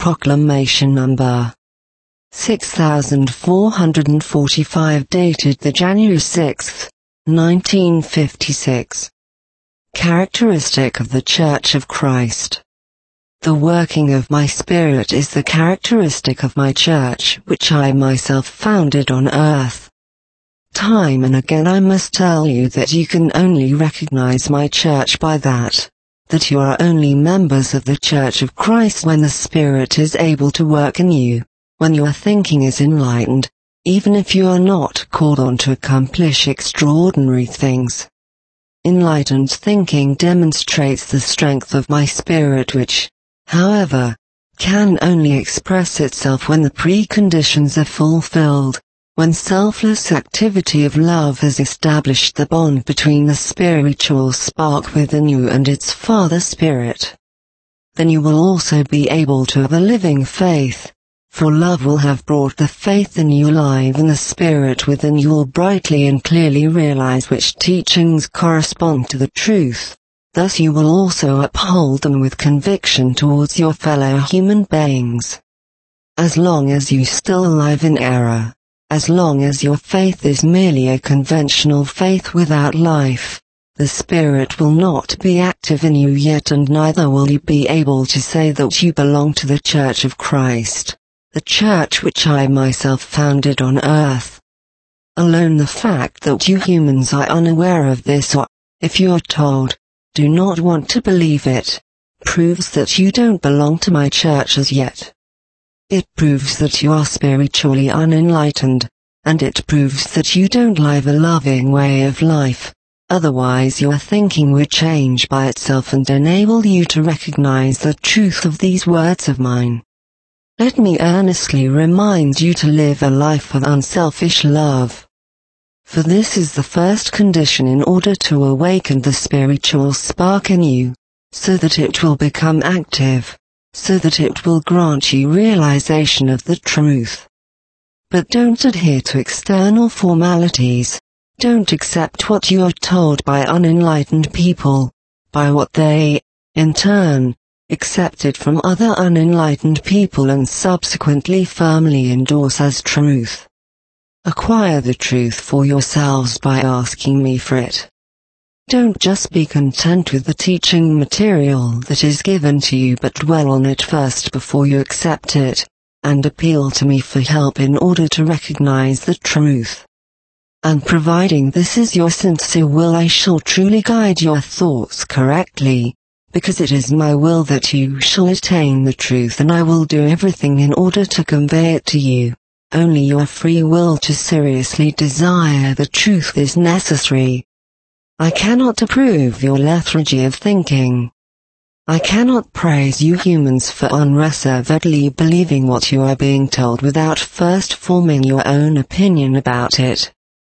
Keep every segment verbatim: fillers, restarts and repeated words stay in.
Proclamation number six thousand four hundred forty-five, dated the January sixth, nineteen fifty-six. Characteristic of the Church of Christ. The working of my Spirit is the characteristic of my church, which I myself founded on earth. Time and again I must tell you that you can only recognize my church by that, that you are only members of the Church of Christ when the Spirit is able to work in you, when your thinking is enlightened, even if you are not called on to accomplish extraordinary things. Enlightened thinking demonstrates the strength of my Spirit, which, however, can only express itself when the preconditions are fulfilled, when selfless activity of love has established the bond between the spiritual spark within you and its Father Spirit. Then you will also be able to have a living faith, for love will have brought the faith in you alive, and the Spirit within you will brightly and clearly realize which teachings correspond to the truth. Thus you will also uphold them with conviction towards your fellow human beings. As long as you still alive in error, as long as your faith is merely a conventional faith without life, the Spirit will not be active in you yet, and neither will you be able to say that you belong to the Church of Christ, the church which I myself founded on earth. Alone the fact that you humans are unaware of this, or, if you are told, do not want to believe it, proves that you don't belong to my church as yet. It proves that you are spiritually unenlightened, and it proves that you don't live a loving way of life, otherwise your thinking would change by itself and enable you to recognize the truth of these words of mine. Let me earnestly remind you to live a life of unselfish love. For this is the first condition in order to awaken the spiritual spark in you, so that it will become active, so that it will grant you realization of the truth. But don't adhere to external formalities, don't accept what you are told by unenlightened people, by what they, in turn, accepted from other unenlightened people and subsequently firmly endorse as truth. Acquire the truth for yourselves by asking me for it. Don't just be content with the teaching material that is given to you, but dwell on it first before you accept it, and appeal to me for help in order to recognize the truth. And providing this is your sincere will, I shall truly guide your thoughts correctly, because it is my will that you shall attain the truth, and I will do everything in order to convey it to you. Only your free will to seriously desire the truth is necessary. I cannot approve your lethargy of thinking. I cannot praise you humans for unreservedly believing what you are being told without first forming your own opinion about it.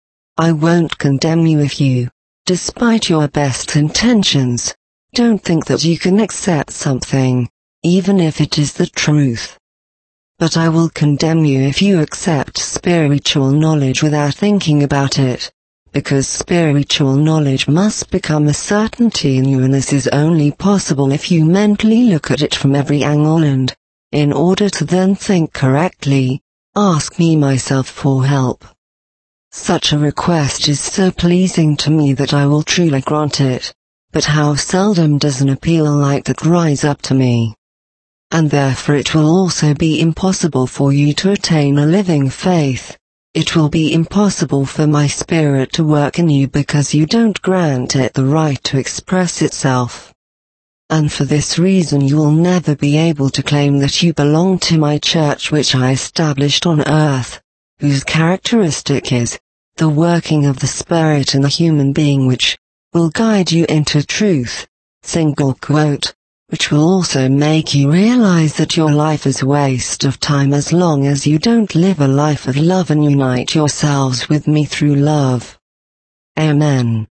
I won't condemn you if you, despite your best intentions, don't think that you can accept something, even if it is the truth. But I will condemn you if you accept spiritual knowledge without thinking about it, because spiritual knowledge must become a certainty in you, and this is only possible if you mentally look at it from every angle and, in order to then think correctly, ask me myself for help. Such a request is so pleasing to me that I will truly grant it, but how seldom does an appeal like that rise up to me. And therefore it will also be impossible for you to attain a living faith. It will be impossible for my Spirit to work in you because you don't grant it the right to express itself. And for this reason you will never be able to claim that you belong to my church which I established on earth, whose characteristic is the working of the Spirit in the human being, which will guide you into truth, single quote, which will also make you realize that your life is a waste of time as long as you don't live a life of love and unite yourselves with me through love. Amen.